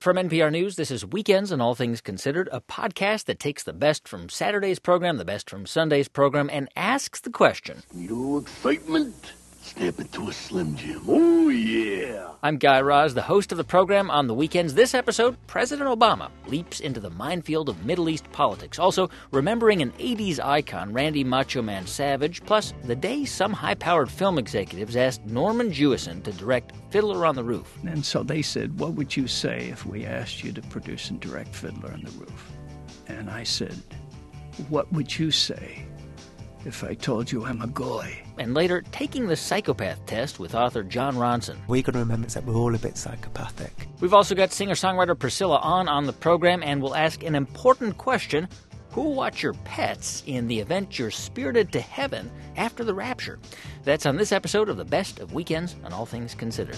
From NPR News, this is Weekends and All Things Considered, a podcast that takes the best from Saturday's program, the best from Sunday's program, and asks the question. Need a little excitement? Snap it to a Slim Jim. Oh, yeah. I'm Guy Raz, the host of the program. On the weekends, this episode, President Obama leaps into the minefield of Middle East politics. Also, remembering an 80s icon, Randy Macho Man Savage, plus the day some high-powered film executives asked Norman Jewison to direct Fiddler on the Roof. And so they said, what would you say if we asked you to produce and direct Fiddler on the Roof? And I said, what would you say if I told you I'm a goy? And later, taking the psychopath test with author John Ronson. We got to remember that we're all a bit psychopathic. We've also got singer-songwriter Priscilla on the program, and we'll ask an important question. Who'll watch your pets in the event you're spirited to heaven after the rapture? That's on this episode of the Best of Weekends on All Things Considered.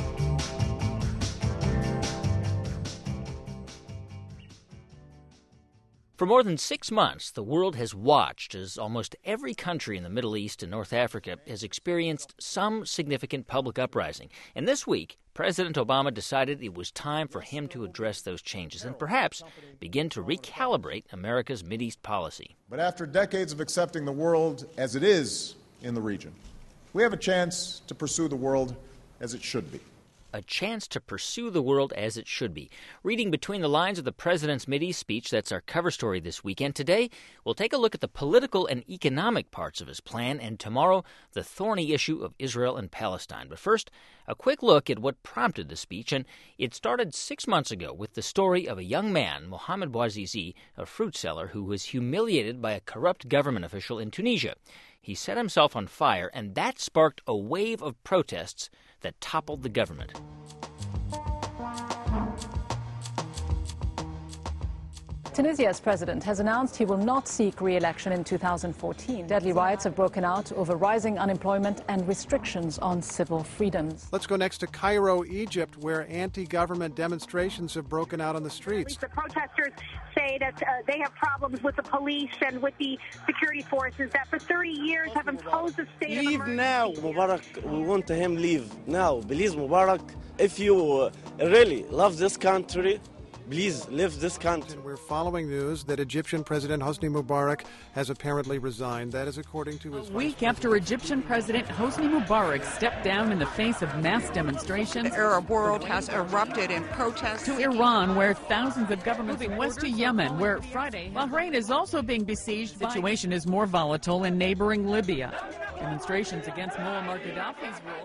For more than 6 months, the world has watched as almost every country in the Middle East and North Africa has experienced some significant public uprising. And this week, President Obama decided it was time for him to address those changes and perhaps begin to recalibrate America's Mideast policy. But after decades of accepting the world as it is in the region, we have a chance to pursue the world as it should be. A chance to pursue the world as it should be. Reading between the lines of the president's Mideast speech, that's our cover story this weekend. Today, we'll take a look at the political and economic parts of his plan, and tomorrow, the thorny issue of Israel and Palestine. But first, a quick look at what prompted the speech, and it started 6 months ago with the story of a young man, Mohamed Bouazizi, a fruit seller who was humiliated by a corrupt government official in Tunisia. He set himself on fire, and that sparked a wave of protests that toppled the government. Tunisia's president has announced he will not seek re-election in 2014. Deadly riots have broken out over rising unemployment and restrictions on civil freedoms. Let's go next to Cairo, Egypt, where anti-government demonstrations have broken out on the streets. The protesters say that they have problems with the police and with the security forces that for 30 years have imposed a state of emergency. Leave now, Mubarak. We want him leave now. Please, Mubarak, if you really love this country, please leave this country. And we're following news that Egyptian President Hosni Mubarak has apparently resigned. That is according to his... A week after Egyptian President Hosni Mubarak stepped down in the face of mass demonstrations, the Arab world has erupted in protest. To Iran, where thousands of governments moving west to Yemen, where Friday, Bahrain is also being besieged. The situation is more volatile in neighboring Libya. Demonstrations against Muammar Gaddafi's rule.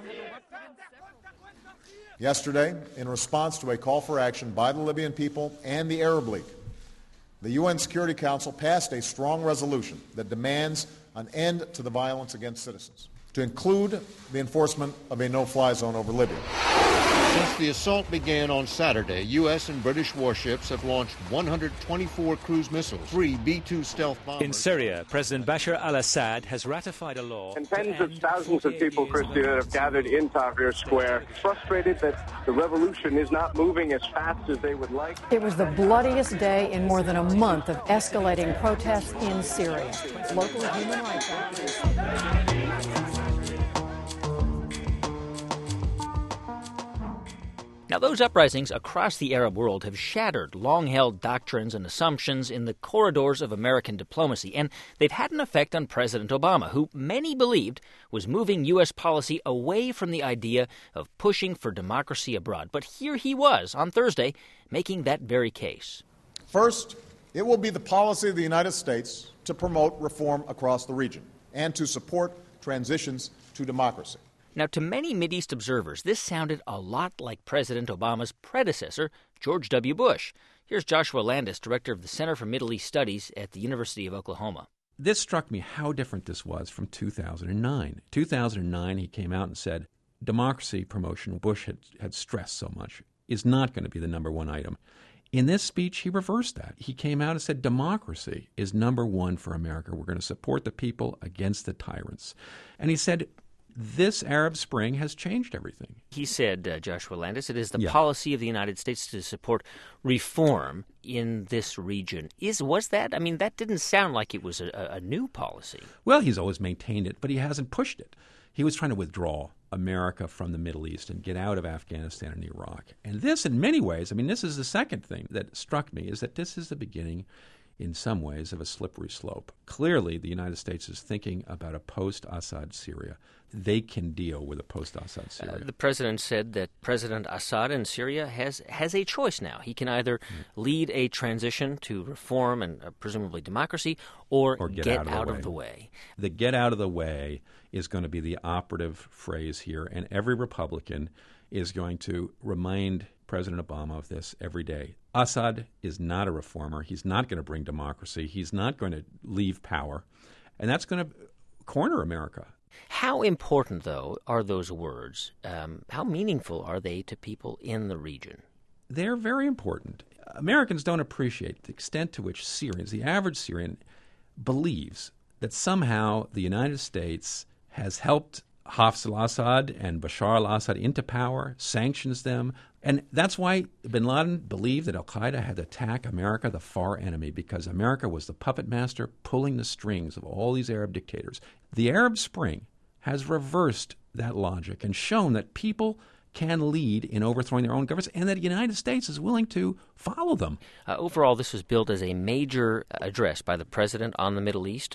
Yesterday, in response to a call for action by the Libyan people and the Arab League, the UN Security Council passed a strong resolution that demands an end to the violence against citizens, to include the enforcement of a no-fly zone over Libya. Since the assault began on Saturday, U.S. and British warships have launched 124 cruise missiles, 3 B-2 stealth bombers. In Syria, President Bashar al-Assad has ratified a law. And tens of thousands of people, Christina, have gathered in Tahrir Square, frustrated that the revolution is not moving as fast as they would like. It was the bloodiest day in more than a month of escalating protests in Syria. Local human rights activists. Now, those uprisings across the Arab world have shattered long-held doctrines and assumptions in the corridors of American diplomacy, and they've had an effect on President Obama, who many believed was moving U.S. policy away from the idea of pushing for democracy abroad. But here he was, on Thursday, making that very case. First, it will be the policy of the United States to promote reform across the region and to support transitions to democracy. Now, to many Mideast observers, this sounded a lot like President Obama's predecessor, George W. Bush. Here's Joshua Landis, director of the Center for Middle East Studies at the University of Oklahoma. This struck me how different this was from 2009. 2009, he came out and said, democracy promotion, Bush had stressed so much, is not going to be the number one item. In this speech, he reversed that. He came out and said democracy is number one for America. We're going to support the people against the tyrants. And he said, this Arab Spring has changed everything. He said, Joshua Landis, it is the policy of the United States to support reform in this region. Was that? I mean, that didn't sound like it was a new policy. Well, he's always maintained it, but he hasn't pushed it. He was trying to withdraw America from the Middle East and get out of Afghanistan and Iraq. And this, in many ways, this is the second thing that struck me, is that this is the beginning, in some ways, of a slippery slope. Clearly, the United States is thinking about a post-Assad Syria. They can deal with a post-Assad Syria. The president said that President Assad in Syria has a choice now. He can either lead a transition to reform and presumably democracy, or get out of the way. The get out of the way is going to be the operative phrase here, and every Republican is going to remind President Obama of this every day. Assad is not a reformer. He's not going to bring democracy. He's not going to leave power, and that's going to corner America. How important, though, are those words? How meaningful are they to people in the region? They're very important. Americans don't appreciate the extent to which Syrians, the average Syrian, believes that somehow the United States has helped Hafez al-Assad and Bashar al-Assad into power, sanctions them. And that's why bin Laden believed that al-Qaeda had to attack America, the far enemy, because America was the puppet master pulling the strings of all these Arab dictators. The Arab Spring has reversed that logic and shown that people can lead in overthrowing their own governments, and that the United States is willing to follow them. Overall, this was billed as a major address by the president on the Middle East.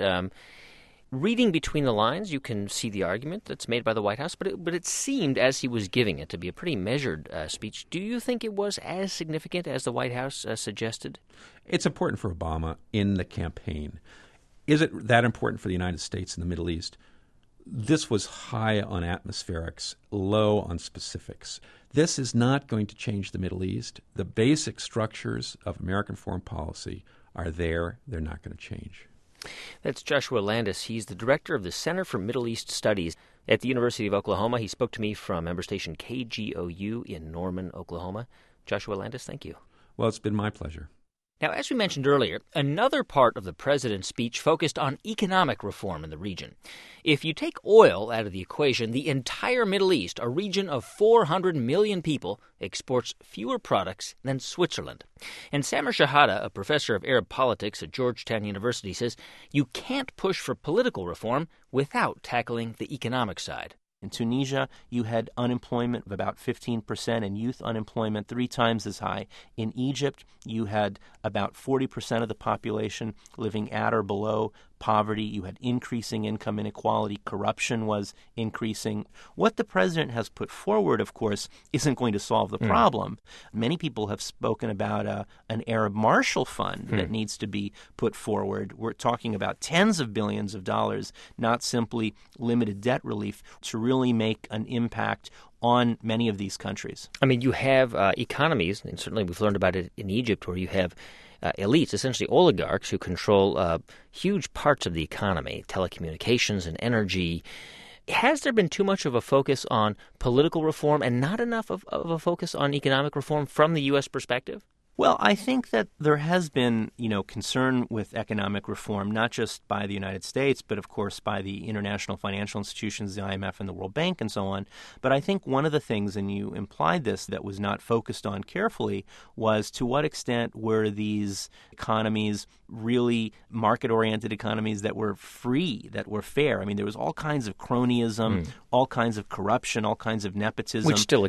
Reading between the lines, you can see the argument that's made by the White House, but it seemed, as he was giving it, to be a pretty measured speech. Do you think it was as significant as the White House suggested? It's important for Obama in the campaign. Is it that important for the United States in the Middle East? This was high on atmospherics, low on specifics. This is not going to change the Middle East. The basic structures of American foreign policy are there. They're not going to change. That's Joshua Landis. He's the director of the Center for Middle East Studies at the University of Oklahoma. He spoke to me from member station KGOU in Norman, Oklahoma. Joshua Landis, thank you. Well, it's been my pleasure. Now, as we mentioned earlier, another part of the president's speech focused on economic reform in the region. If you take oil out of the equation, the entire Middle East, a region of 400 million people, exports fewer products than Switzerland. And Samer Shahada, a professor of Arab politics at Georgetown University, says you can't push for political reform without tackling the economic side. In Tunisia, you had unemployment of about 15% and youth unemployment 3 times as high. In Egypt, you had about 40% of the population living at or below poverty. You had increasing income inequality. Corruption was increasing. What the president has put forward, of course, isn't going to solve the problem. Many people have spoken about an Arab Marshall Fund that needs to be put forward. We're talking about tens of billions of dollars, not simply limited debt relief, to really make an impact on many of these countries. I mean, you have economies, and certainly we've learned about it in Egypt, where you have elites, essentially oligarchs, who control huge parts of the economy, telecommunications and energy. Has there been too much of a focus on political reform and not enough of a focus on economic reform from the U.S. perspective? Well, I think that there has been, concern with economic reform, not just by the United States, but of course by the international financial institutions, the IMF and the World Bank and so on. But I think one of the things, and you implied this, that was not focused on carefully was to what extent were these economies really market-oriented economies that were free, that were fair. I mean, there was all kinds of cronyism, all kinds of corruption, all kinds of nepotism. Which still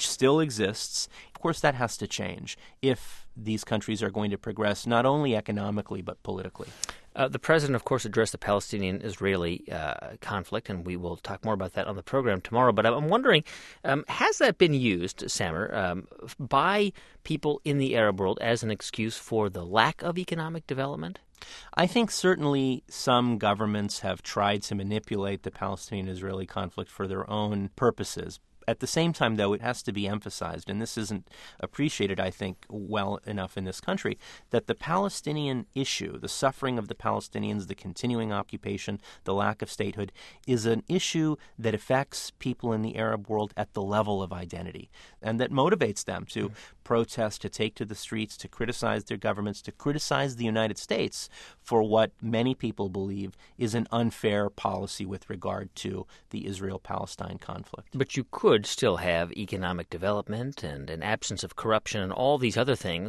exists. Of course, that has to change if these countries are going to progress not only economically but politically. The president, of course, addressed the Palestinian-Israeli conflict, and we will talk more about that on the program tomorrow. But I'm wondering, has that been used, Samer, by people in the Arab world as an excuse for the lack of economic development? I think certainly some governments have tried to manipulate the Palestinian-Israeli conflict for their own purposes. At the same time, though, it has to be emphasized, and this isn't appreciated, I think, well enough in this country, that the Palestinian issue, the suffering of the Palestinians, the continuing occupation, the lack of statehood, is an issue that affects people in the Arab world at the level of identity, and that motivates them to protest, to take to the streets, to criticize their governments, to criticize the United States for what many people believe is an unfair policy with regard to the Israel-Palestine conflict. But you could still have economic development and an absence of corruption and all these other things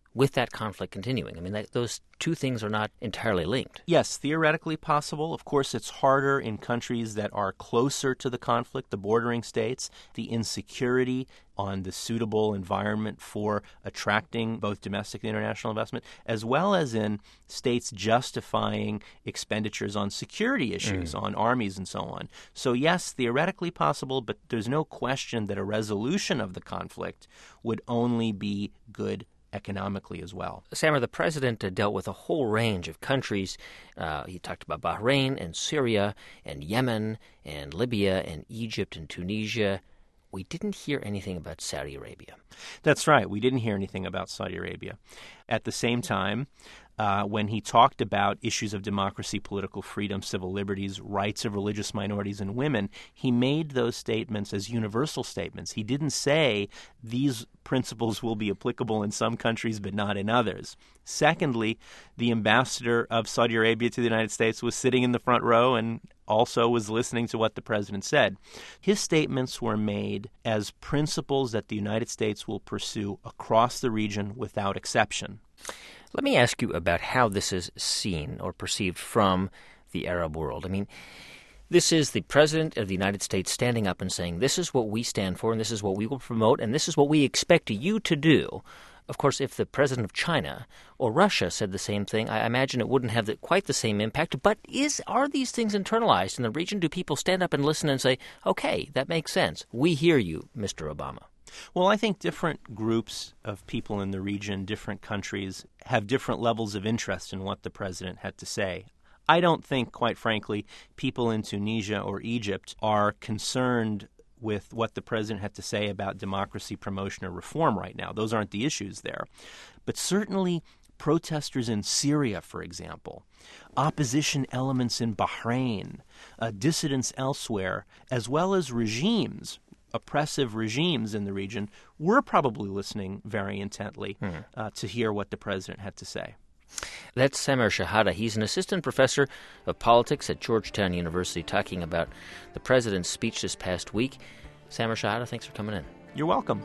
with that conflict continuing? I mean, those two things are not entirely linked. Yes, theoretically possible. Of course, it's harder in countries that are closer to the conflict, the bordering states, the insecurity on the suitable environment for attracting both domestic and international investment, as well as in states justifying expenditures on security issues, on armies and so on. So yes, theoretically possible, but there's no question that a resolution of the conflict would only be good economically as well. Samer, the president dealt with a whole range of countries. He talked about Bahrain and Syria and Yemen and Libya and Egypt and Tunisia. We didn't hear anything about Saudi Arabia. That's right. We didn't hear anything about Saudi Arabia. At the same time, when he talked about issues of democracy, political freedom, civil liberties, rights of religious minorities and women, he made those statements as universal statements. He didn't say these principles will be applicable in some countries but not in others. Secondly, the ambassador of Saudi Arabia to the United States was sitting in the front row and also was listening to what the president said. His statements were made as principles that the United States will pursue across the region without exception. Let me ask you about how this is seen or perceived from the Arab world. I mean, this is the President of the United States standing up and saying, this is what we stand for and this is what we will promote and this is what we expect you to do. Of course, if the president of China or Russia said the same thing, I imagine it wouldn't have quite the same impact. But are these things internalized in the region? Do people stand up and listen and say, okay, that makes sense. We hear you, Mr. Obama? Well, I think different groups of people in the region, different countries, have different levels of interest in what the president had to say. I don't think, quite frankly, people in Tunisia or Egypt are concerned with what the president had to say about democracy, promotion, or reform right now. Those aren't the issues there. But certainly protesters in Syria, for example, opposition elements in Bahrain, dissidents elsewhere, as well as regimes, oppressive regimes in the region, were probably listening very intently to hear what the president had to say. That's Samer Shehata. He's an assistant professor of politics at Georgetown University, talking about the president's speech this past week. Samer Shehata, thanks for coming in. You're welcome.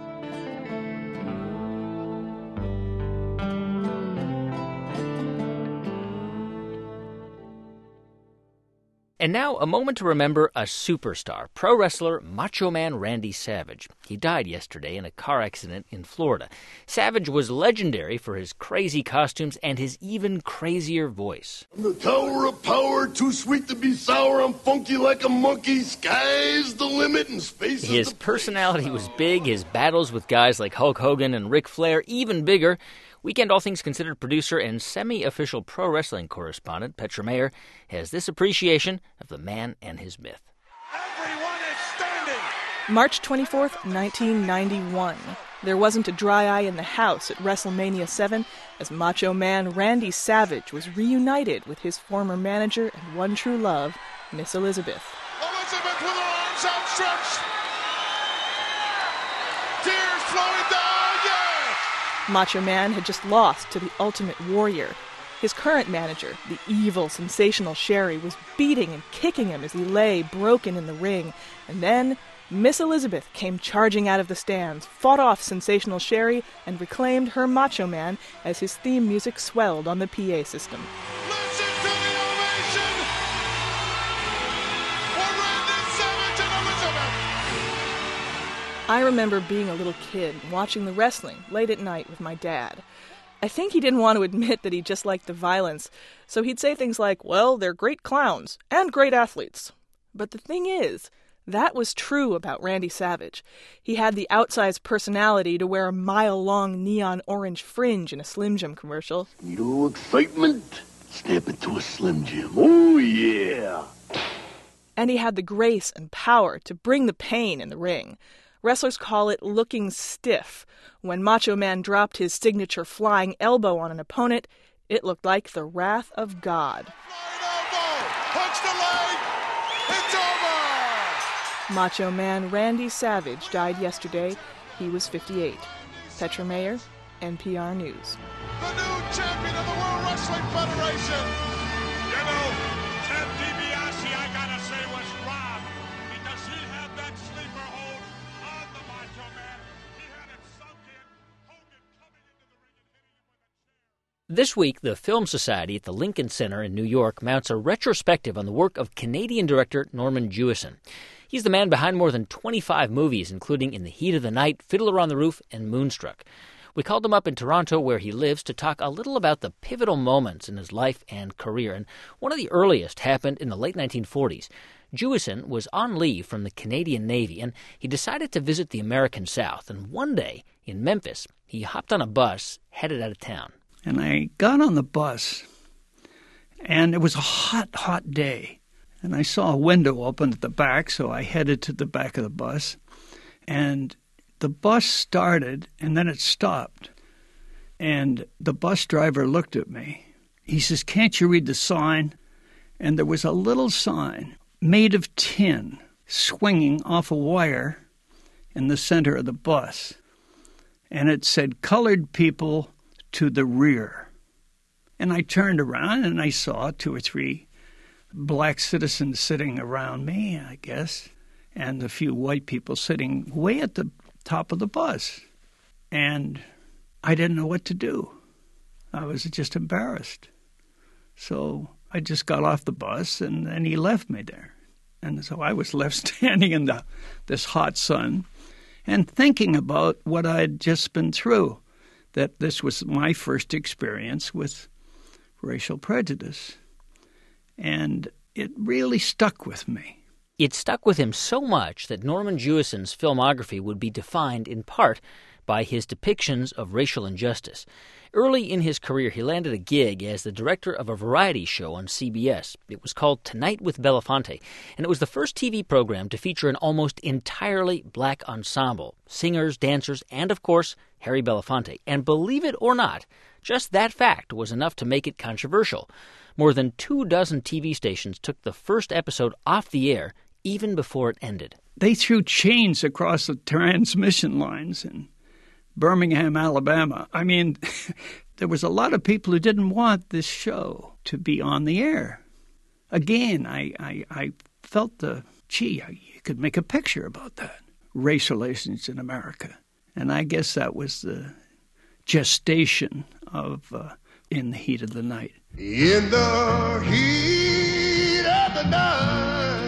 And now, a moment to remember a superstar, pro wrestler Macho Man Randy Savage. He died yesterday in a car accident in Florida. Savage was legendary for his crazy costumes and his even crazier voice. I'm the tower of power, too sweet to be sour. I'm funky like a monkey. Sky's the limit and space is the His personality was big. His battles with guys like Hulk Hogan and Ric Flair even bigger. Weekend All Things Considered producer and semi-official pro wrestling correspondent Petra Mayer has this appreciation of the man and his myth. Everyone is standing! March 24th, 1991. There wasn't a dry eye in the house at WrestleMania 7 as Macho Man Randy Savage was reunited with his former manager and one true love, Miss Elizabeth. Elizabeth with her arms outstretched! Tears flowing down! Macho Man had just lost to the Ultimate Warrior. His current manager, the evil, sensational Sherry, was beating and kicking him as he lay broken in the ring. And then Miss Elizabeth came charging out of the stands, fought off sensational Sherry, and reclaimed her Macho Man as his theme music swelled on the PA system. Listen to the ovation for Randy Savage and Elizabeth! I remember being a little kid watching the wrestling late at night with my dad. I think he didn't want to admit that he just liked the violence, so he'd say things like, well, they're great clowns and great athletes. But the thing is, that was true about Randy Savage. He had the outsized personality to wear a mile-long neon orange fringe in a Slim Jim commercial. Need a little excitement? Step into a Slim Jim. Oh, yeah! And he had the grace and power to bring the pain in the ring. Wrestlers call it looking stiff. When Macho Man dropped his signature flying elbow on an opponent, it looked like the wrath of God. Punch the leg! It's over! Macho Man Randy Savage died yesterday. He was 58. Petra Mayer, NPR News. The new champion of the World Wrestling Federation! You know, Ted DiBiase, I gotta say, was robbed because he had that sleeper hold on the Macho Man. He had it sunk in. Hogan coming into the ring and This week, the Film Society at the Lincoln Center in New York mounts a retrospective on the work of Canadian director Norman Jewison. He's the man behind more than 25 movies, including In the Heat of the Night, Fiddler on the Roof, and Moonstruck. We called him up in Toronto, where he lives, to talk a little about the pivotal moments in his life and career. And one of the earliest happened in the late 1940s. Jewison was on leave from the Canadian Navy, and he decided to visit the American South. And one day, in Memphis, he hopped on a bus headed out of town. And I got on the bus, and it was a hot, hot day. And I saw a window open at the back, so I headed to the back of the bus. And the bus started, and then it stopped. And the bus driver looked at me. He says, "Can't you read the sign?" And there was a little sign made of tin swinging off a wire in the center of the bus. And it said, "Colored people to the rear." And I turned around and I saw 2 or 3 black citizens sitting around me, I guess, and a few white people sitting way at the top of the bus. And I didn't know what to do. I was just embarrassed. So I just got off the bus and then he left me there. And so I was left standing in this hot sun and thinking about what I'd just been through, that this was my first experience with racial prejudice. And it really stuck with me. It stuck with him so much that Norman Jewison's filmography would be defined in part by his depictions of racial injustice. Early in his career, he landed a gig as the director of a variety show on CBS. It was called Tonight with Belafonte, and it was the first TV program to feature an almost entirely black ensemble, singers, dancers, and, of course, Harry Belafonte. And believe it or not, just that fact was enough to make it controversial. More than 24 TV stations took the first episode off the air even before it ended. They threw chains across the transmission lines in Birmingham, Alabama. I mean, there was a lot of people who didn't want this show to be on the air. Again, I felt you could make a picture about that. Race relations in America. And I guess that was the gestation of In the Heat of the Night. In the heat of the night.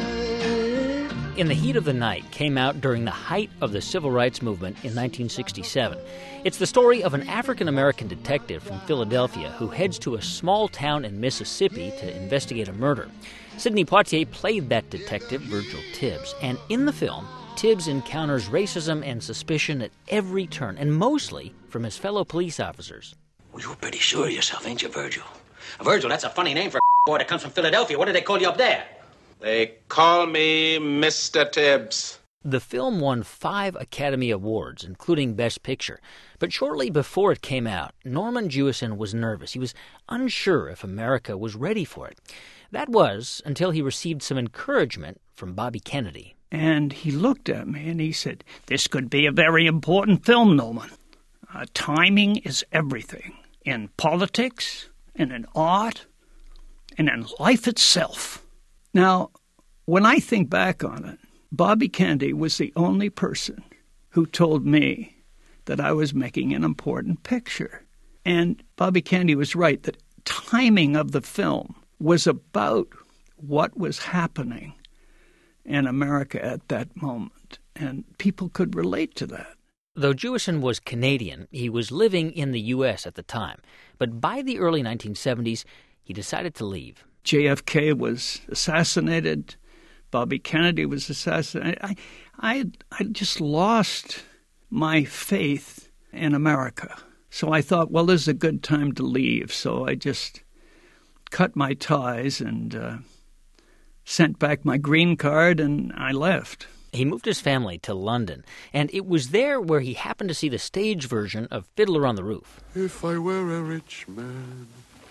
In the Heat of the Night came out during the height of the civil rights movement in 1967. It's the story of an African-American detective from Philadelphia who heads to a small town in Mississippi to investigate a murder. Sidney Poitier played that detective, Virgil Tibbs, and in the film, Tibbs encounters racism and suspicion at every turn, and mostly from his fellow police officers. Well, you're pretty sure of yourself, ain't you, Virgil? Virgil, that's a funny name for a boy that comes from Philadelphia. What do they call you up there? They call me Mr. Tibbs. The film won 5 Academy Awards, including Best Picture. But shortly before it came out, Norman Jewison was nervous. He was unsure if America was ready for it. That was until he received some encouragement from Bobby Kennedy. And he looked at me and he said, "This could be a very important film, Norman. Timing is everything. In politics, and in art, and in life itself." Now, when I think back on it, Bobby Kennedy was the only person who told me that I was making an important picture. And Bobby Kennedy was right. The timing of the film was about what was happening in America at that moment. And people could relate to that. Though Jewison was Canadian, he was living in the U.S. at the time. But by the early 1970s, he decided to leave. JFK was assassinated. Bobby Kennedy was assassinated. I just lost my faith in America. So I thought, well, this is a good time to leave. So I just cut my ties and sent back my green card, and I left. He moved his family to London, and it was there where he happened to see the stage version of Fiddler on the Roof. If I were a rich man,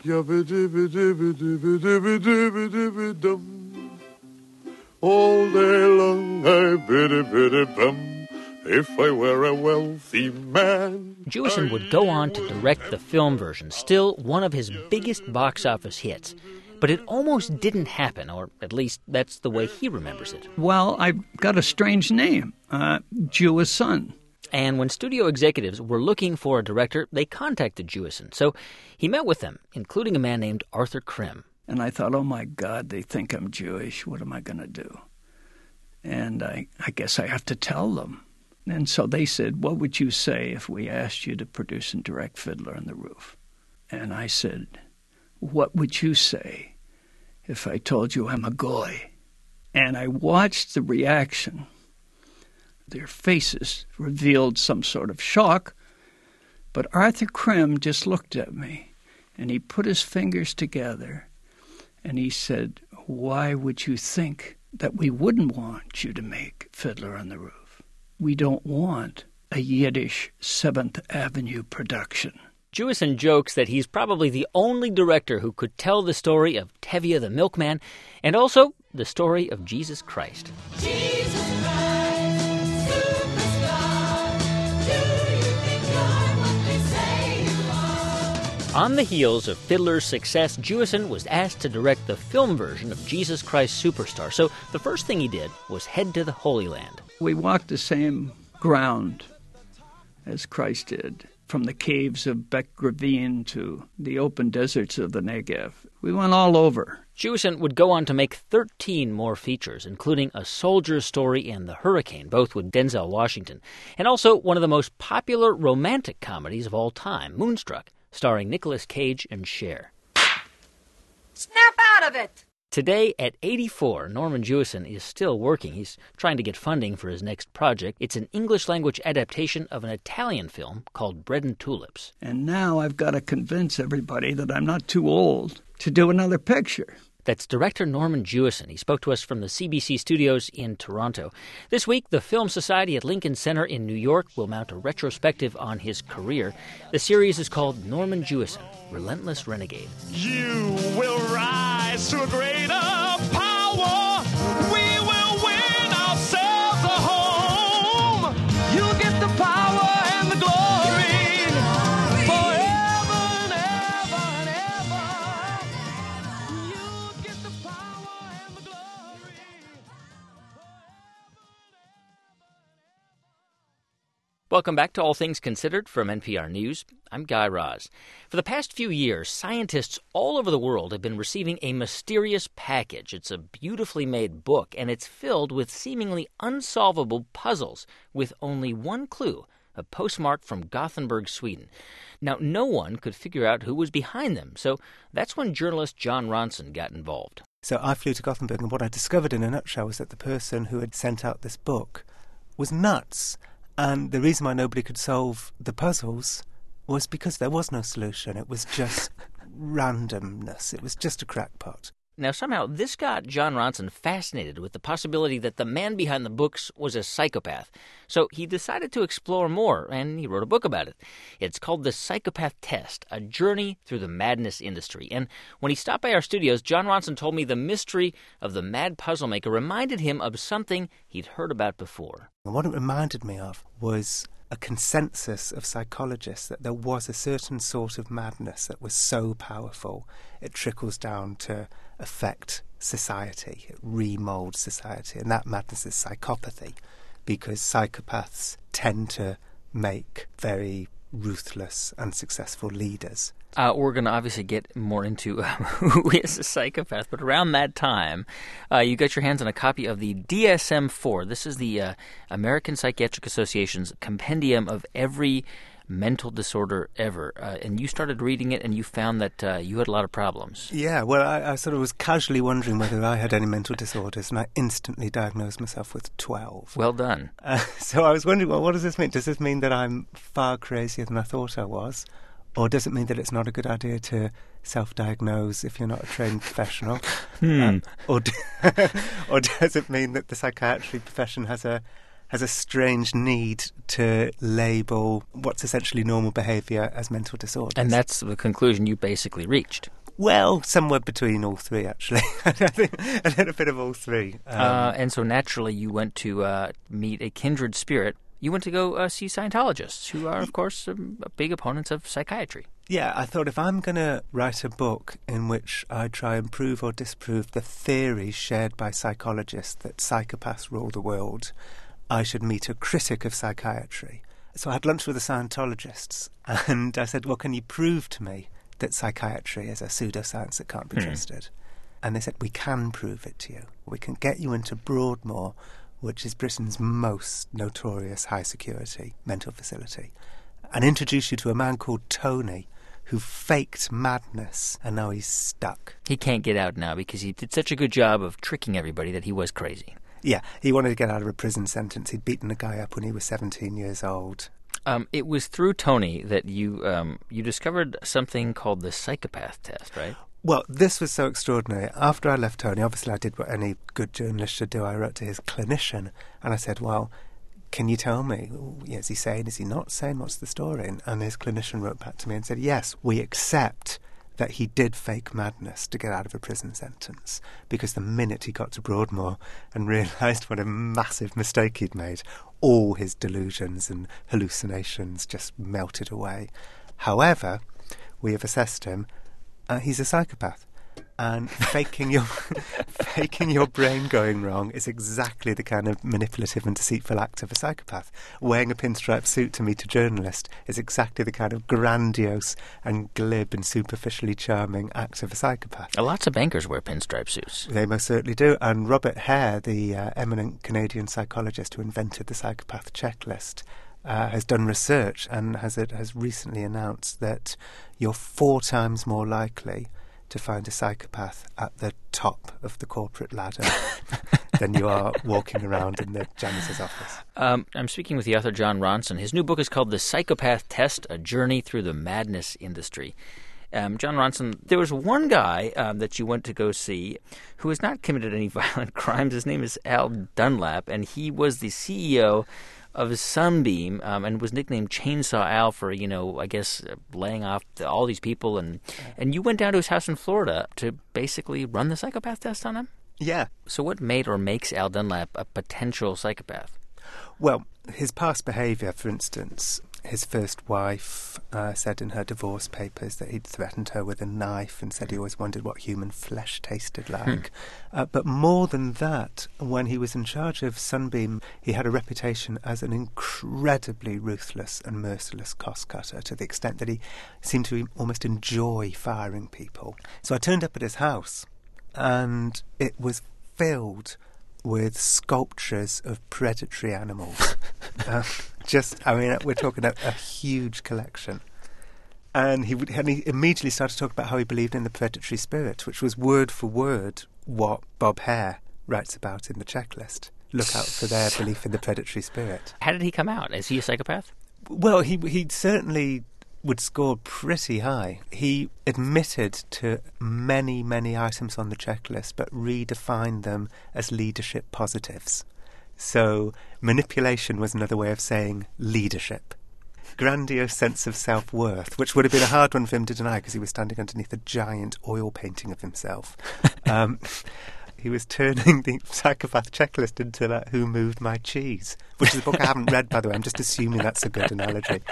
all day long I biddy-biddy-bum. If I were a wealthy man. Jewison would go on to direct the film version, still one of his biggest box office hits. But it almost didn't happen, or at least that's the way he remembers it. Well, I've got a strange name, Jewison. And when studio executives were looking for a director, they contacted Jewison. So he met with them, including a man named Arthur Krim. And I thought, oh, my God, they think I'm Jewish. What am I going to do? And I guess I have to tell them. And so they said, what would you say if we asked you to produce and direct Fiddler on the Roof? And I said, what would you say if I told you I'm a goy? And I watched the reaction. Their faces revealed some sort of shock, but Arthur Krim just looked at me, and he put his fingers together, and he said, why would you think that we wouldn't want you to make Fiddler on the Roof? We don't want a Yiddish 7th Avenue production. Jewison jokes that he's probably the only director who could tell the story of Tevye the milkman and also the story of Jesus Christ. Jesus Christ, superstar, do you think you're what they say you are? On the heels of Fiddler's success, Jewison was asked to direct the film version of Jesus Christ Superstar. So the first thing he did was head to the Holy Land. We walked the same ground as Christ did, from the caves of Bec Ravine to the open deserts of the Negev. We went all over. Jewison would go on to make 13 more features, including A Soldier's Story and The Hurricane, both with Denzel Washington, and also one of the most popular romantic comedies of all time, Moonstruck, starring Nicolas Cage and Cher. Snap out of it! Today, at 84, Norman Jewison is still working. He's trying to get funding for his next project. It's an English-language adaptation of an Italian film called Bread and Tulips. And now I've got to convince everybody that I'm not too old to do another picture. That's director Norman Jewison. He spoke to us from the CBC studios in Toronto. This week, the Film Society at Lincoln Center in New York will mount a retrospective on his career. The series is called Norman Jewison, Relentless Renegade. You will rise to a greater power. We will win ourselves a home. You'll get the power and the glory forever and ever and ever. You'll get the power and the glory. Welcome back to All Things Considered from NPR News. I'm Guy Raz. For the past few years, scientists all over the world have been receiving a mysterious package. It's a beautifully made book, and it's filled with seemingly unsolvable puzzles with only one clue, a postmark from Gothenburg, Sweden. Now, no one could figure out who was behind them, so that's when journalist Jon Ronson got involved. So I flew to Gothenburg, and what I discovered in a nutshell was that the person who had sent out this book was nuts. And the reason why nobody could solve the puzzles was because there was no solution. It was just randomness. It was just a crackpot. Now, somehow, this got Jon Ronson fascinated with the possibility that the man behind the books was a psychopath. So he decided to explore more, and he wrote a book about it. It's called The Psychopath Test, A Journey Through the Madness Industry. And when he stopped by our studios, Jon Ronson told me the mystery of the mad puzzle maker reminded him of something he'd heard about before. And what it reminded me of was a consensus of psychologists that there was a certain sort of madness that was so powerful it trickles down to affect society, it remoulds society, and that madness is psychopathy, because psychopaths tend to make very ruthless, unsuccessful leaders. We're going to obviously get more into who is a psychopath, but around that time, you got your hands on a copy of the DSM-IV. This is the American Psychiatric Association's compendium of every mental disorder ever. And you started reading it, and you found that you had a lot of problems. Yeah, well, I sort of was casually wondering whether I had any mental disorders, and I instantly diagnosed myself with 12. Well done. So I was wondering, well, what does this mean? Does this mean that I'm far crazier than I thought I was? Or does it mean that it's not a good idea to self-diagnose if you're not a trained professional? Or does it mean that the psychiatry profession has a strange need to label what's essentially normal behaviour as mental disorders? And that's the conclusion you basically reached. Well, somewhere between all three, actually. I think a little bit of all three. And so naturally you went to meet a kindred spirit. You went to go see Scientologists, who are, of course, big opponents of psychiatry. Yeah, I thought if I'm going to write a book in which I try and prove or disprove the theories shared by psychologists that psychopaths rule the world, I should meet a critic of psychiatry. So I had lunch with the Scientologists, and I said, well, can you prove to me that psychiatry is a pseudoscience that can't be trusted? And they said, we can prove it to you. We can get you into Broadmoor, which is Britain's most notorious high-security mental facility, and introduce you to a man called Tony, who faked madness, and now he's stuck. He can't get out now because he did such a good job of tricking everybody that he was crazy. Yeah, he wanted to get out of a prison sentence. He'd beaten a guy up when he was 17 years old. It was through Tony that you discovered something called the psychopath test, right? Well, this was so extraordinary. After I left Tony, obviously I did what any good journalist should do. I wrote to his clinician, and I said, well, can you tell me, is he sane, is he not sane, what's the story? And his clinician wrote back to me and said, yes, we accept that he did fake madness to get out of a prison sentence, because the minute he got to Broadmoor and realised what a massive mistake he'd made, all his delusions and hallucinations just melted away. However, we have assessed him, he's a psychopath. And faking your brain going wrong is exactly the kind of manipulative and deceitful act of a psychopath. Wearing a pinstripe suit to meet a journalist is exactly the kind of grandiose and glib and superficially charming act of a psychopath. Lots of bankers wear pinstripe suits. They most certainly do. And Robert Hare, the eminent Canadian psychologist who invented the psychopath checklist, has done research and has recently announced that you're 4 times more likely to find a psychopath at the top of the corporate ladder than you are walking around in the janitor's office. I'm speaking with the author Jon Ronson. His new book is called The Psychopath Test, A Journey Through the Madness Industry. Jon Ronson, there was one guy that you went to go see who has not committed any violent crimes. His name is Al Dunlap, and he was the CEO of Sunbeam, and was nicknamed Chainsaw Al for, I guess, laying off all these people. And you went down to his house in Florida to basically run the psychopath test on him? Yeah. So what made or makes Al Dunlap a potential psychopath? Well, his past behaviour, for instance, his first wife said in her divorce papers that he'd threatened her with a knife and said he always wondered what human flesh tasted like. But more than that, when he was in charge of Sunbeam, he had a reputation as an incredibly ruthless and merciless cost-cutter, to the extent that he seemed to almost enjoy firing people. So I turned up at his house, and it was filled with sculptures of predatory animals. We're talking a huge collection. And he immediately started talking about how he believed in the predatory spirit, which was word for word what Bob Hare writes about in the checklist. Look out for their belief in the predatory spirit. How did he come out? Is he a psychopath? Well, he certainly would score pretty high. He admitted to many, many items on the checklist, but redefined them as leadership positives. So manipulation was another way of saying leadership. Grandiose sense of self-worth, which would have been a hard one for him to deny because he was standing underneath a giant oil painting of himself. He was turning the psychopath checklist into that Who Moved My Cheese, which is a book I haven't read, by the way. I'm just assuming that's a good analogy.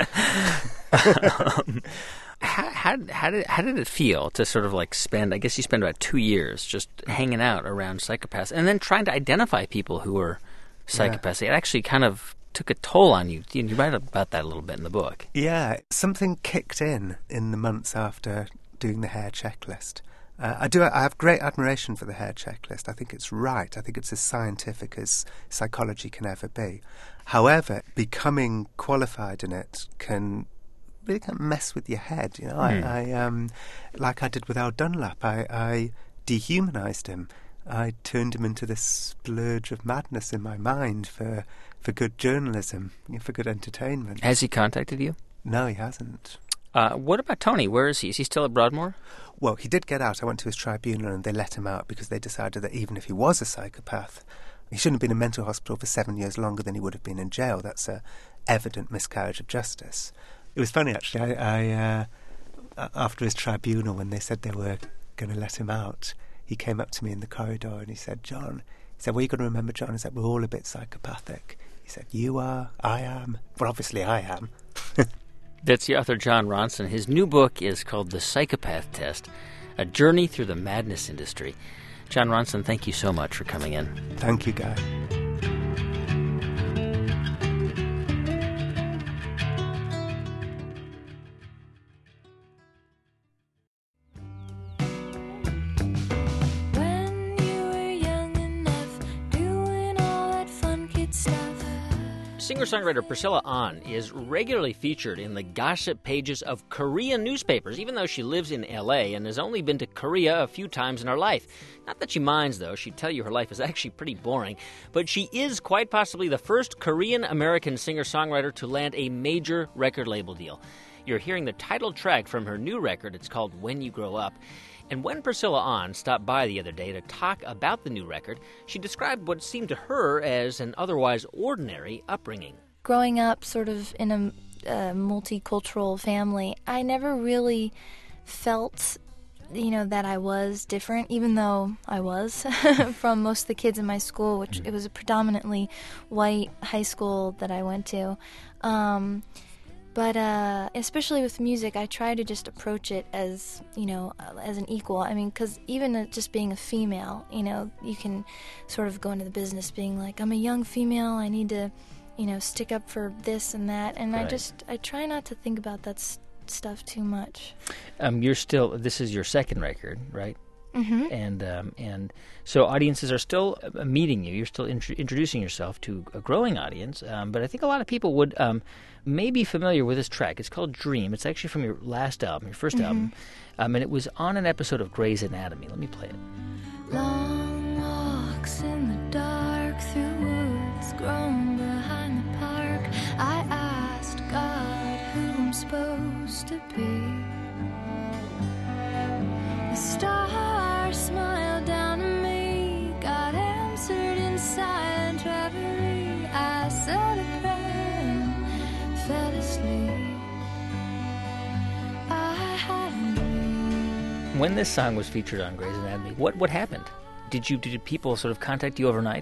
How did it feel to sort of like spend, I guess you spent about 2 years just hanging out around psychopaths and then trying to identify people who were psychopaths? Yeah. It actually kind of took a toll on you. You write about that a little bit in the book. Yeah, something kicked in the months after doing the Hare checklist. I have great admiration for the Hare checklist. I think it's right. I think it's as scientific as psychology can ever be. However, becoming qualified in it can really kind of mess with your head. I like I did with Al Dunlap, I dehumanised him. I turned him into this splurge of madness in my mind for good journalism, for good entertainment. Has he contacted you? No, he hasn't. What about Tony? Where is he? Is he still at Broadmoor? Well, he did get out. I went to his tribunal and they let him out because they decided that even if he was a psychopath, he shouldn't have been in a mental hospital for 7 years longer than he would have been in jail. That's an evident miscarriage of justice. It was funny, actually. I after his tribunal, when they said they were going to let him out, he came up to me in the corridor and he said, "John," he said, "well, you've got to remember, John, is that we're all a bit psychopathic." He said, "You are, I am." Well, obviously I am. That's the author Jon Ronson. His new book is called The Psychopath Test, A Journey Through the Madness Industry. Jon Ronson, thank you so much for coming in. Thank you, Guy. Singer-songwriter Priscilla Ahn is regularly featured in the gossip pages of Korean newspapers, even though she lives in L.A. and has only been to Korea a few times in her life. Not that she minds, though. She'd tell you her life is actually pretty boring. But she is quite possibly the first Korean-American singer-songwriter to land a major record label deal. You're hearing the title track from her new record. It's called When You Grow Up. And when Priscilla Ahn stopped by the other day to talk about the new record, she described what seemed to her as an otherwise ordinary upbringing. Growing up sort of in a multicultural family, I never really felt, that I was different, even though I was from most of the kids in my school, which it was a predominantly white high school that I went to. But especially with music, I try to just approach it as, as an equal. I mean, because even just being a female, you can sort of go into the business being like, I'm a young female, I need to, stick up for this and that. And right. I try not to think about that stuff too much. This is your second record, right? Mm-hmm. And so audiences are still meeting you. You're still introducing yourself to a growing audience. But I think a lot of people would may be familiar with this track. It's called Dream. It's actually from your last album, your first album. And it was on an episode of Grey's Anatomy. Let me play it. Long walks in the dark through woods grown behind the park. I asked God who I'm supposed to be. The stars smiled down at me. God answered in silent reverie. I said a prayer and fell asleep. I had a dream. When this song was featured on Grey's Anatomy, what happened? Did people sort of contact you overnight?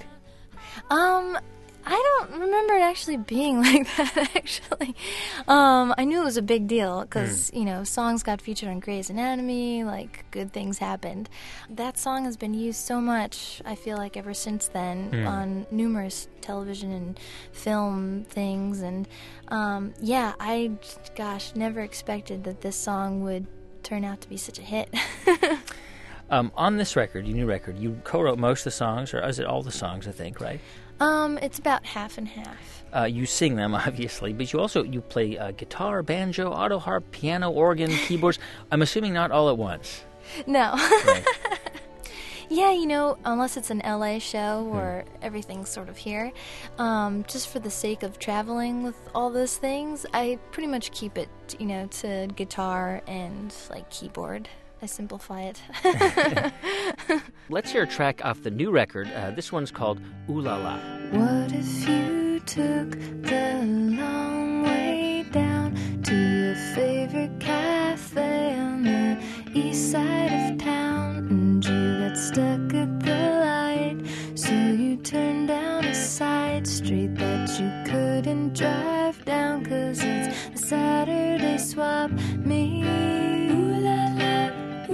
I don't remember it actually being like that, actually. I knew it was a big deal because, songs got featured on Grey's Anatomy, like, good things happened. That song has been used so much, I feel like, ever since then on numerous television and film things. And, I never expected that this song would turn out to be such a hit. On this record, your new record, you co-wrote most of the songs, or is it all the songs, I think, right? It's about half and half. You sing them, obviously, but you play guitar, banjo, auto harp, piano, organ, keyboards. I'm assuming not all at once. No. Right. Yeah, unless it's an LA show where everything's sort of here, just for the sake of traveling with all those things, I pretty much keep it, to guitar and, keyboard. I simplify it. Let's hear a track off the new record. This one's called Ooh La La. What if you took the long way down to your favorite cafe on the east side of town, and you got stuck at the light, so you turned down a side street that you couldn't drive down, 'cause it's a Saturday swap meet. Ooh la la.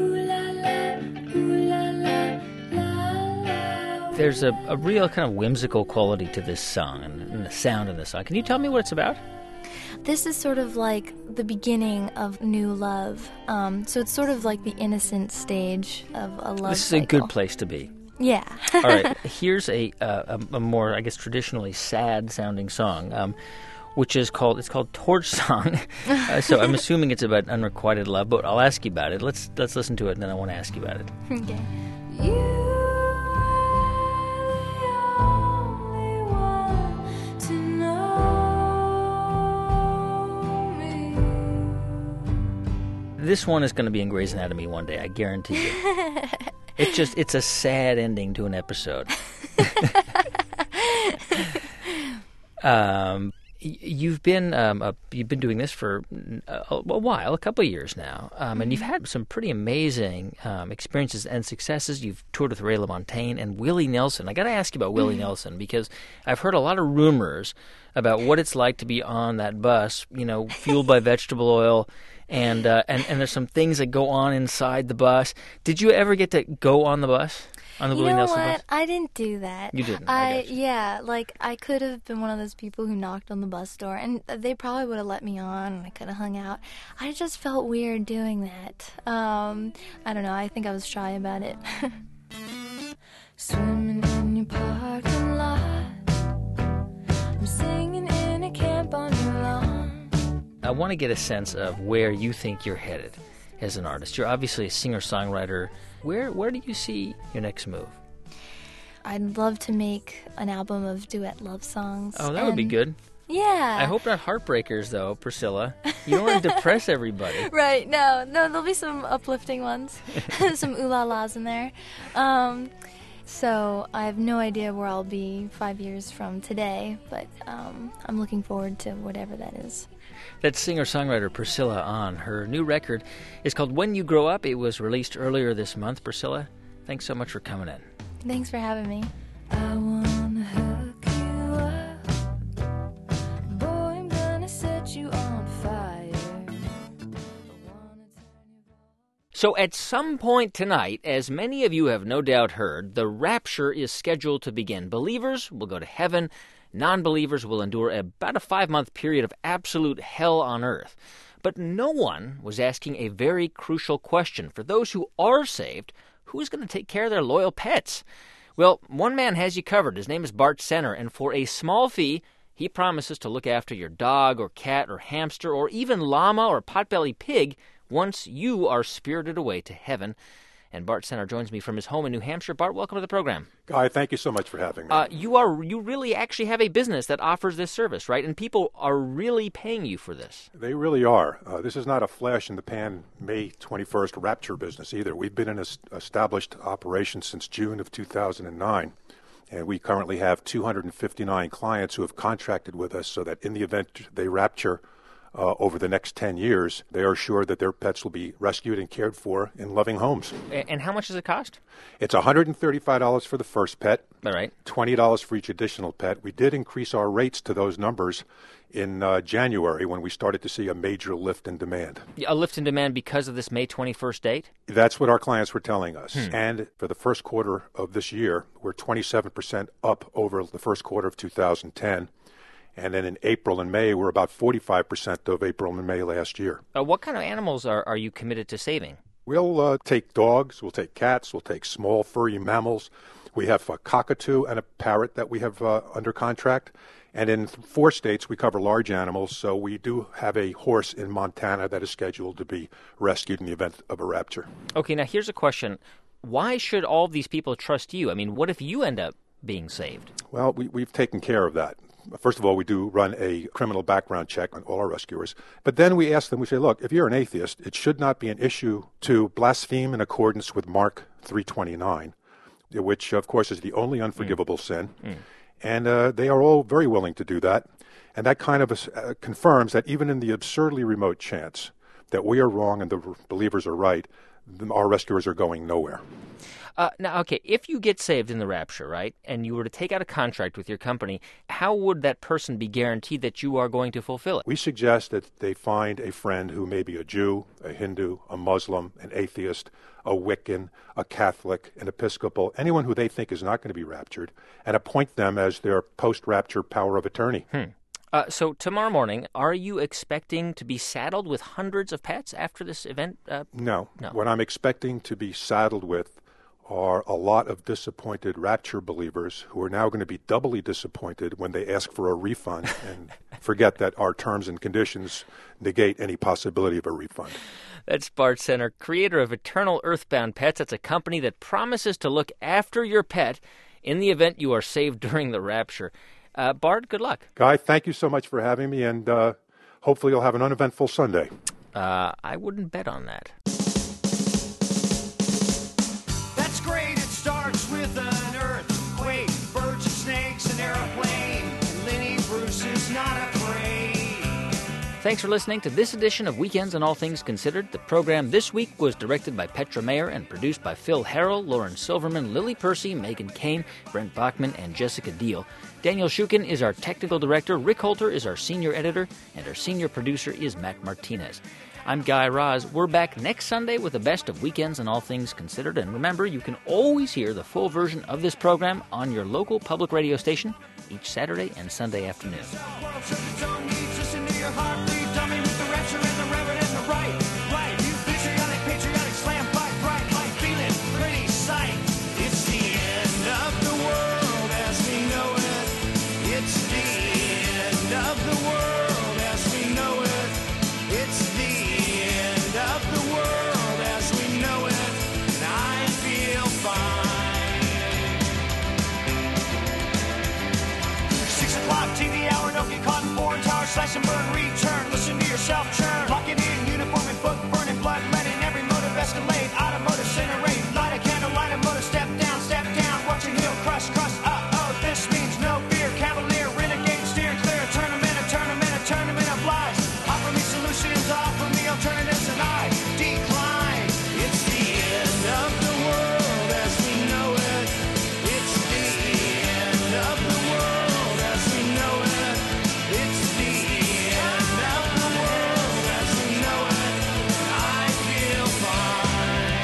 There's a real kind of whimsical quality to this song and the sound of the song. Can you tell me what it's about? This is sort of like the beginning of new love. So it's sort of like the innocent stage of a love This is cycle. a good place to be. Yeah. All right. Here's a more, I guess, traditionally sad-sounding song, which is called Torch Song. So I'm assuming it's about unrequited love, but I'll ask you about it. Let's listen to it, and then I want to ask you about it. Okay. You This one is going to be in Grey's Anatomy one day, I guarantee you. It's a sad ending to an episode. You've been doing this for a while, a couple of years now, and you've had some pretty amazing experiences and successes. You've toured with Ray LaMontagne and Willie Nelson. I got to ask you about Willie Nelson because I've heard a lot of rumors about what it's like to be on that bus, fueled by vegetable oil. And there's some things that go on inside the bus. Did you ever get to go on the bus? On the Willie Nelson bus? I didn't do that. You didn't? I could have been one of those people who knocked on the bus door, and they probably would have let me on, and I could have hung out. I just felt weird doing that. I don't know. I think I was shy about it. Swimming in your parking lot, I'm singing in I want to get a sense of where you think you're headed as an artist. You're obviously a singer-songwriter. Where do you see your next move? I'd love to make an album of duet love songs. Oh, that would be good. Yeah. I hope not heartbreakers, though, Priscilla. You don't want to depress everybody. Right. No, there'll be some uplifting ones. Some ooh-la-las in there. So I have no idea where I'll be 5 years from today, but I'm looking forward to whatever that is. That's singer-songwriter Priscilla Ahn. Her new record is called When You Grow Up. It was released earlier this month. Priscilla, thanks so much for coming in. Thanks for having me. I wanna hook you up. Boy, I'm gonna set you on fire. So at some point tonight, as many of you have no doubt heard, the rapture is scheduled to begin. Believers will go to heaven. Non-believers will endure about a 5-month period of absolute hell on earth. But no one was asking a very crucial question. For those who are saved, who's going to take care of their loyal pets? Well, one man has you covered. His name is Bart Center, and for a small fee, he promises to look after your dog or cat or hamster or even llama or potbelly pig once you are spirited away to heaven. And Bart Center joins me from his home in New Hampshire. Bart, welcome to the program. Guy, thank you so much for having me. You really actually have a business that offers this service, right? And people are really paying you for this. They really are. This is not a flash-in-the-pan May 21st rapture business either. We've been in an established operation since June of 2009, and we currently have 259 clients who have contracted with us so that in the event they rapture over the next 10 years, they are sure that their pets will be rescued and cared for in loving homes. And how much does it cost? It's $135 for the first pet, all right. $20 for each additional pet. We did increase our rates to those numbers in January when we started to see a major lift in demand. A lift in demand because of this May 21st date? That's what our clients were telling us. And for the first quarter of this year, we're 27% up over the first quarter of 2010. And then in April and May, we're about 45% of April and May last year. What kind of animals are you committed to saving? We'll take dogs, we'll take cats, we'll take small furry mammals. We have a cockatoo and a parrot that we have under contract. And in 4 states, we cover large animals. So we do have a horse in Montana that is scheduled to be rescued in the event of a rapture. Okay, now here's a question. Why should all of these people trust you? I mean, what if you end up being saved? Well, we've taken care of that. First of all, we do run a criminal background check on all our rescuers. But then we ask them, we say, look, if you're an atheist, it should not be an issue to blaspheme in accordance with Mark 3:29, which, of course, is the only unforgivable sin. And they are all very willing to do that. And that kind of confirms that even in the absurdly remote chance that we are wrong and the believers are right, our rescuers are going nowhere. Now, okay, if you get saved in the rapture, right, and you were to take out a contract with your company, how would that person be guaranteed that you are going to fulfill it? We suggest that they find a friend who may be a Jew, a Hindu, a Muslim, an atheist, a Wiccan, a Catholic, an Episcopal, anyone who they think is not going to be raptured, and appoint them as their post-rapture power of attorney. So tomorrow morning, are you expecting to be saddled with hundreds of pets after this event? No. What I'm expecting to be saddled with are a lot of disappointed rapture believers who are now going to be doubly disappointed when they ask for a refund and forget that our terms and conditions negate any possibility of a refund. That's Bart Center, creator of Eternal Earthbound Pets. That's a company that promises to look after your pet in the event you are saved during the rapture. Bart, good luck. Guy, thank you so much for having me, and hopefully you'll have an uneventful Sunday. I wouldn't bet on that. That's great. It starts with an earthquake, birds and snakes, an airplane, and Lenny Bruce is not afraid. Thanks for listening to this edition of Weekends and All Things Considered. The program this week was directed by Petra Mayer and produced by Phil Harrell, Lauren Silverman, Lily Percy, Megan Kane, Brent Bachman, and Jessica Deal. Daniel Shukin is our technical director, Rick Holter is our senior editor, and our senior producer is Matt Martinez. I'm Guy Raz. We're back next Sunday with the best of Weekends and All Things Considered. And remember, you can always hear the full version of this program on your local public radio station each Saturday and Sunday afternoon. crash and burn, return. Listen to yourself churn. Locking in, uniform and book, burning blood, letting every motive escalate. Automotive incinerate, light a candle, light a motor, step down, watch your heel crush, uh-oh, this means no fear, cavalier, renegade, steering clear, a tournament of lies. Offer me solutions, offer me alternatives, and I decline. It's the end of the world as we know it. It's the end of the world as we know it. It's the end of the world as we know it. I feel fine.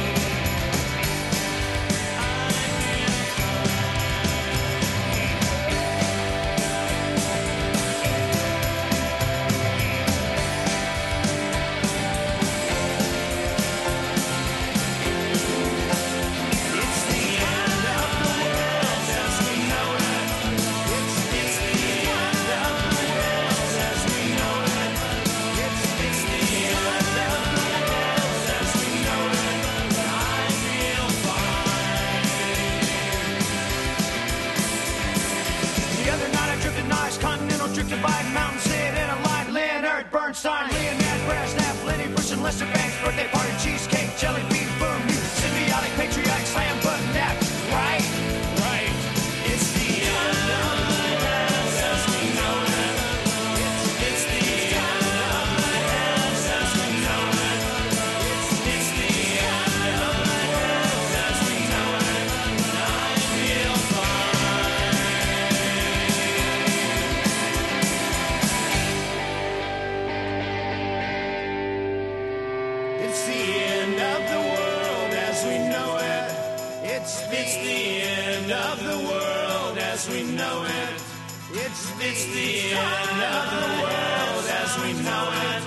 It's the end of the world as we know it. It's the end of the world as we know it. It's the end of the world as we know it. I feel fine. The other night I drifted nice, continental drift divide, mountain sit in a line, Leonard Bernstein, Leonard Brasnap, Lenny Bruce and Lester Banks, birthday party, cheesecake, jelly bean, boom, you symbiotic, patriotic, slam button nap, right? Right. It's the end of the world as we know it. It's the end of the world as we know it. It's the end of the world as we know it. I feel fine. It's the end of the world as we know it. It's the end of the world as we know it. It's the end of the world as we know it.